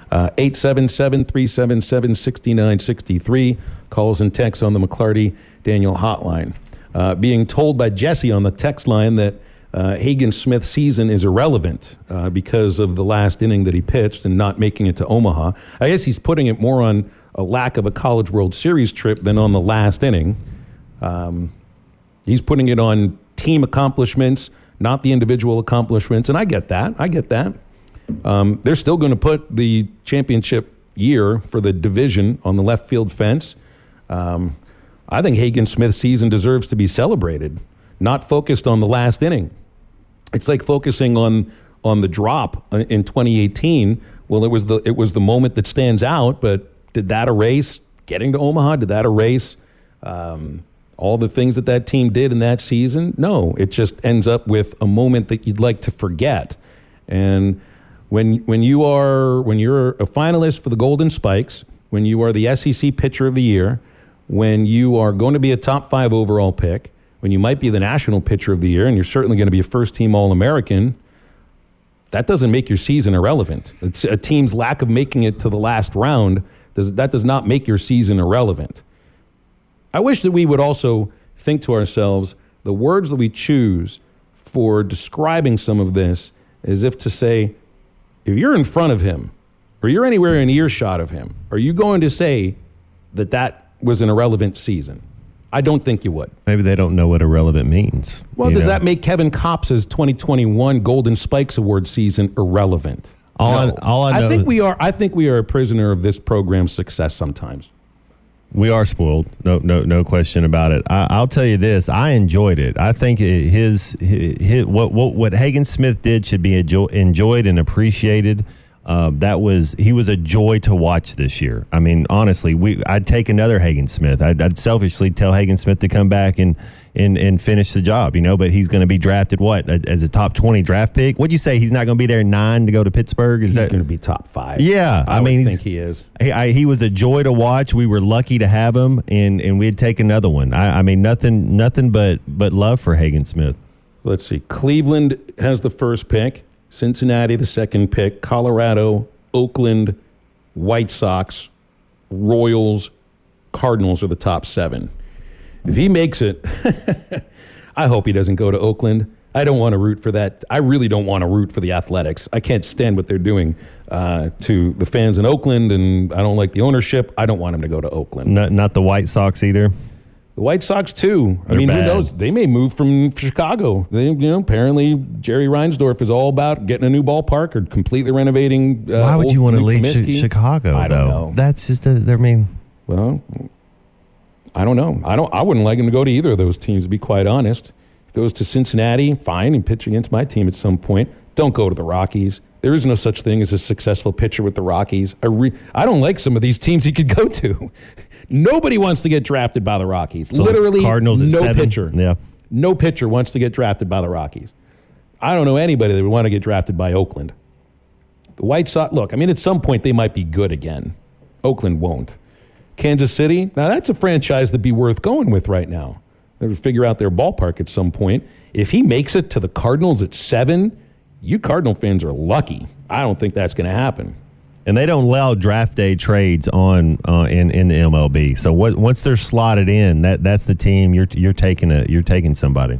F: 877-377-6963, calls and texts on the McClarty Daniel hotline. Being told by Jesse on the text line that Hagen Smith's season is irrelevant because of the last inning that he pitched and not making it to Omaha. I guess he's putting it more on a lack of a College World Series trip than on the last inning. He's putting it on team accomplishments, not the individual accomplishments, and I get that. They're still going to put the championship year for the division on the left field fence. I think Hagen Smith's season deserves to be celebrated, not focused on the last inning. It's like focusing on the drop in 2018. Well, it was the moment that stands out, but did that erase getting to Omaha? Did that erase all the things that team did in that season? No, it just ends up with a moment that you'd like to forget. And when you're a finalist for the Golden Spikes, when you are the SEC Pitcher of the Year, when you are going to be a top 5 overall pick, when you might be the National Pitcher of the Year, and you're certainly going to be a first-team All-American, that doesn't make your season irrelevant. It's a team's lack of making it to the last round. That does not make your season irrelevant. I wish that we would also think to ourselves, the words that we choose for describing some of this as if to say, if you're in front of him or you're anywhere in earshot of him, are you going to say that was an irrelevant season? I don't think you would.
G: Maybe they don't know what irrelevant means.
F: Well, does that make Kevin Kopps's 2021 Golden Spikes Award season irrelevant?
G: All I know,
F: I think we are a prisoner of this program's success sometimes.
G: We are spoiled, no question about it. I'll tell you this: I enjoyed it. I think what Hagen Smith did should be enjoyed and appreciated. He was a joy to watch this year. I mean, honestly, I'd take another Hagen Smith. I'd selfishly tell Hagen Smith to come back and finish the job, but he's going to be drafted as a top 20 draft pick. What'd you say? He's not going to be there 9 to go to Pittsburgh?
F: He's going to be top 5.
G: Yeah,
F: I think he is.
G: He was a joy to watch. We were lucky to have him, and we'd take another one. I mean, nothing but love for Hagen Smith.
F: Let's see. Cleveland has the first pick. Cincinnati, the second pick, Colorado, Oakland, White Sox, Royals, Cardinals are the top 7. If he makes it, I hope he doesn't go to Oakland. I don't want to root for that. I really don't want to root for the Athletics. I can't stand what they're doing to the fans in Oakland, and I don't like the ownership. I don't want him to go to Oakland.
G: Not the White Sox either.
F: The White Sox, too. Who knows? They may move from Chicago. Apparently Jerry Reinsdorf is all about getting a new ballpark or completely renovating.
G: Why would you want to leave Chicago, though?
F: I don't know.
G: That's just
F: Well, I don't know. I wouldn't like him to go to either of those teams, to be quite honest. Goes to Cincinnati, fine, and pitch against my team at some point. Don't go to the Rockies. There is no such thing as a successful pitcher with the Rockies. I don't like some of these teams he could go to. Nobody wants to get drafted by the Rockies.
G: So
F: literally,
G: Cardinals at 7.
F: Pitcher.
G: Yeah.
F: No pitcher wants to get drafted by the Rockies. I don't know anybody that would want to get drafted by Oakland. The White Sox, look, at some point they might be good again. Oakland won't. Kansas City, now that's a franchise that'd be worth going with right now. They'll figure out their ballpark at some point. If he makes it to the Cardinals at 7, you Cardinal fans are lucky. I don't think that's going to happen.
G: And they don't allow draft day trades in the MLB. So once they're slotted in, that's the team you're taking somebody.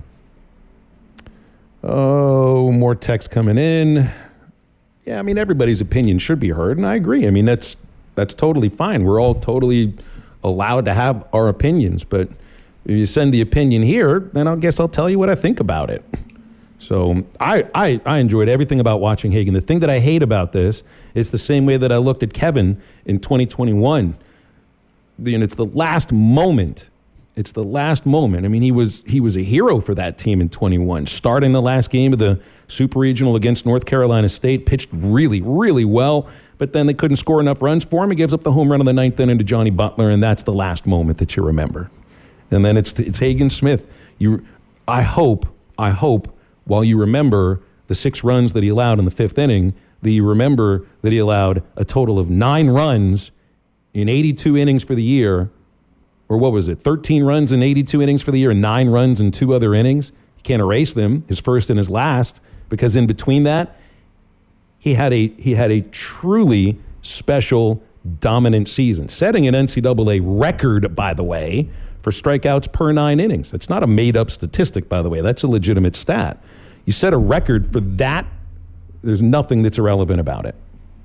F: Oh, more text coming in. Yeah, everybody's opinion should be heard, and I agree. That's totally fine. We're all totally allowed to have our opinions, but if you send the opinion here, then I guess I'll tell you what I think about it. So I enjoyed everything about watching Hagen. The thing that I hate about this is the same way that I looked at Kevin in 2021. It's the last moment. It's the last moment. He was a hero for that team in 21. Starting the last game of the Super Regional against North Carolina State, pitched really, really well, but then they couldn't score enough runs for him. He gives up the home run in the 9th inning to Johnny Butler, and that's the last moment that you remember. And then it's Hagen Smith. I hope, while you remember the 6 runs that he allowed in the 5th inning, that you remember that he allowed a total of 9 runs in 82 innings for the year. Or what was it, 13 runs in 82 innings for the year and 9 runs in 2 other innings. You can't erase them, his first and his last, because in between that, he had a truly special, dominant season, setting an NCAA record, by the way, for strikeouts per 9 innings. That's not a made-up statistic, by the way. That's a legitimate stat. You set a record for that, there's nothing that's irrelevant about it.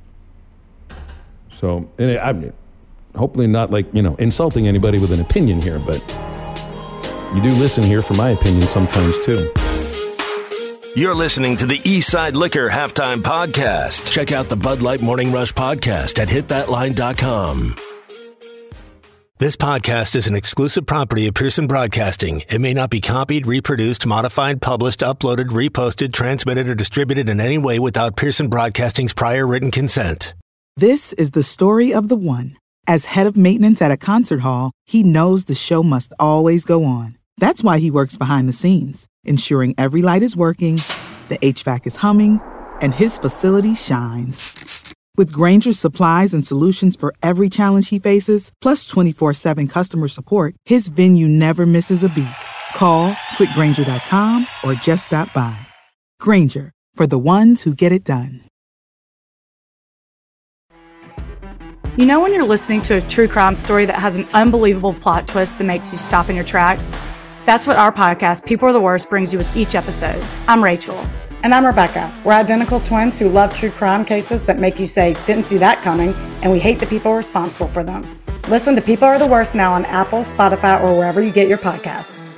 F: So, and hopefully not insulting anybody with an opinion here, but you do listen here for my opinion sometimes too.
B: You're listening to the Eastside Liquor Halftime Podcast. Check out the Bud Light Morning Rush Podcast at hitthatline.com. This podcast is an exclusive property of Pearson Broadcasting. It may not be copied, reproduced, modified, published, uploaded, reposted, transmitted, or distributed in any way without Pearson Broadcasting's prior written consent.
A: This is the story of the one. As head of maintenance at a concert hall, he knows the show must always go on. That's why he works behind the scenes, ensuring every light is working, the HVAC is humming, and his facility shines. With Grainger's supplies and solutions for every challenge he faces, plus 24/7 customer support, his venue never misses a beat. Call quickgrainger.com or just stop by. Grainger, for the ones who get it done.
S: You know when you're listening to a true crime story that has an unbelievable plot twist that makes you stop in your tracks? That's what our podcast, People Are the Worst, brings you with each episode. I'm Rachel.
T: And I'm Rebecca. We're identical twins who love true crime cases that make you say, didn't see that coming, and we hate the people responsible for them. Listen to People Are the Worst now on Apple, Spotify, or wherever you get your podcasts.